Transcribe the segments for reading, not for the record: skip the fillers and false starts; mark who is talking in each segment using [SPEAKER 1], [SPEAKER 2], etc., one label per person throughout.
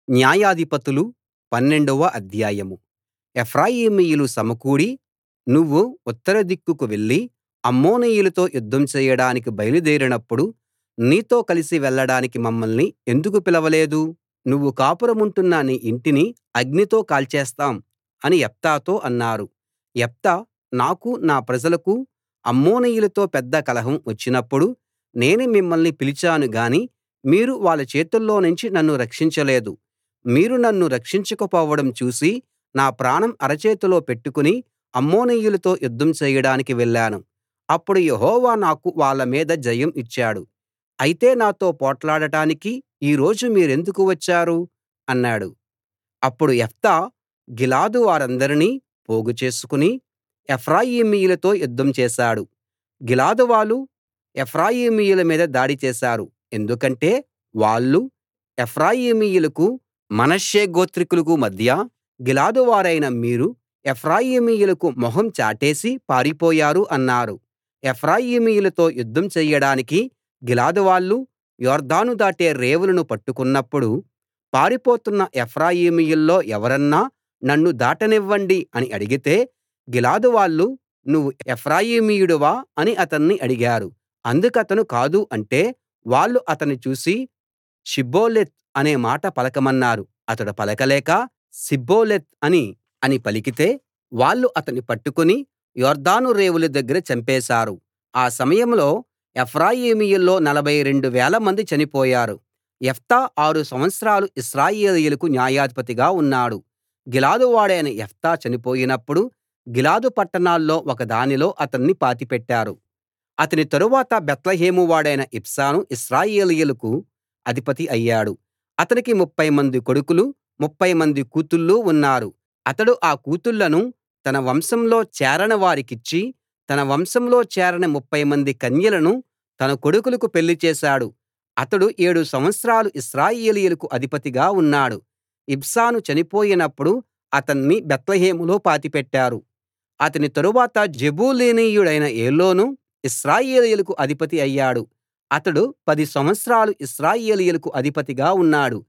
[SPEAKER 1] న్యాయాధిపతులు 12వ అధ్యాయం. ఎఫ్రాయిమీయులు సమకూడి నువ్వు ఉత్తర దిక్కుకు వెళ్లి అమ్మోనీయులతో యుద్ధం చేయడానికి బయలుదేరినప్పుడు నీతో కలిసి వెళ్ళడానికి మమ్మల్ని ఎందుకు పిలవలేదు? నువ్వు కాపురముంటున్న నీ ఇంటిని అగ్నితో కాల్చేస్తాం అని యెఫ్తాతో అన్నారు. యెఫ్తా నాకూ నా ప్రజలకూ అమ్మోనీయులతో పెద్ద కలహం వచ్చినప్పుడు నేను మిమ్మల్ని పిలిచాను గాని మీరు వాళ్ళ చేతుల్లోనుంచి నన్ను రక్షించలేదు. మీరు నన్ను రక్షించకపోవడం చూసి నా ప్రాణం అరచేతిలో పెట్టుకుని అమ్మోనీయులతో యుద్ధం చేయడానికి వెళ్ళాను. అప్పుడు యెహోవా నాకు వాళ్ళ మీద జయం ఇచ్చాడు. అయితే నాతో పోట్లాడటానికి ఈ రోజు మీరెందుకు వచ్చారు? అన్నాడు. అప్పుడు యెఫ్తా గిలాదు వారందరినీ పోగు చేసుకుని ఎఫ్రాయిమీయులతో యుద్ధం చేశాడు. గిలాదు వాళ్ళు ఎఫ్రాయిమీయుల మీద దాడి చేశారు. ఎందుకంటే వాళ్ళు ఎఫ్రాయిమీయులకూ మనష్షే గోత్రికులకు మధ్య గిలాదు వారైన మీరు ఎఫ్రాయిమీయులకు మొహం చాటేసి పారిపోయారు అన్నారు. ఎఫ్రాయిమీయులతో యుద్ధం చెయ్యడానికి గిలాదు వాళ్ళు యొర్దాను దాటే రేవులను పట్టుకున్నప్పుడు పారిపోతున్న ఎఫ్రాయిమీయుల్లో ఎవరన్నా నన్ను దాటనివ్వండి అని అడిగితే గిలాదు వాళ్ళు నువ్వు ఎఫ్రాయిమీయుడివా అని అతన్ని అడిగారు. అందుకతను కాదు అంటే వాళ్ళు అతన్ని చూసి షిబ్బోలెత్ అనే మాట పలకమన్నారు. అతడు పలకలేక సిబ్బోలెత్ అని పలికితే వాళ్ళు అతన్ని పట్టుకుని యొర్దాను రేవుల దగ్గర చంపేశారు. ఆ సమయంలో ఎఫ్రాయిమీయుల్లో 42,000 మంది చనిపోయారు. యెఫ్తా 6 సంవత్సరాలు ఇశ్రాయేలీయులకు న్యాయాధిపతిగా ఉన్నాడు. గిలాదు వాడైన యెఫ్తా చనిపోయినప్పుడు గిలాదు పట్టణాల్లో ఒకదానిలో అతన్ని పాతిపెట్టారు. అతని తరువాత బేత్లెహేము వాడైన ఇబ్సాను ఇశ్రాయేలీయులకు అధిపతి అయ్యాడు. అతనికి 30 మంది కొడుకులు 30 మంది కూతుళ్ళు ఉన్నారు. అతడు ఆ కూతుళ్ళను తన వంశంలో చేరని వారికిచ్చి తన వంశంలో చేరని 30 మంది కన్యలను తన కొడుకులకు పెళ్లి చేశాడు. అతడు 7 సంవత్సరాలు ఇశ్రాయేలీయులకు అధిపతిగా ఉన్నాడు. ఇబ్సాను చనిపోయినప్పుడు అతన్ని బేత్లెహేములో పాతిపెట్టారు. అతని తరువాత జెబూలూనీయుడైన ఏలోను ఇశ్రాయేలీయులకు అధిపతి అయ్యాడు. అతడు 10 సంవత్సరాలు ఇశ్రాయేలీయులకు అధిపతిగా ఉన్నాడు.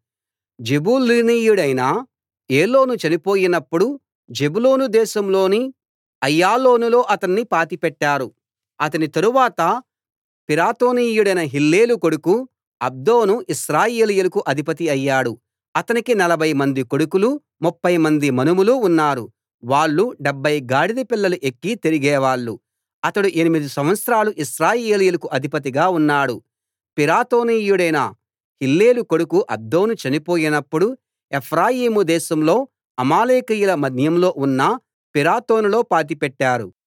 [SPEAKER 1] జెబూలూనీయుడైన ఏలోను చనిపోయినప్పుడు జెబూలూను దేశంలోని అయ్యాలోనులో అతన్ని పాతిపెట్టారు. అతని తరువాత పిరాతోనీయుడైన హిల్లేలు కొడుకు అబ్దోను ఇశ్రాయేలీయులకు అధిపతి అయ్యాడు. అతనికి 40 మంది కొడుకులు 30 మంది మనుమలు ఉన్నారు. వాళ్ళు 70 గాడిద పిల్లలు ఎక్కి తిరిగేవాళ్ళు. అతడు 8 సంవత్సరాలు ఇశ్రాయేలీయులకు అధిపతిగా ఉన్నాడు. పిరాతోనీయుడైన హిల్లేలు కొడుకు అబ్దోను చనిపోయినప్పుడు ఎఫ్రాయిము దేశంలో అమాలేకీయుల మన్యంలో ఉన్న పిరాతోనులో పాతిపెట్టారు.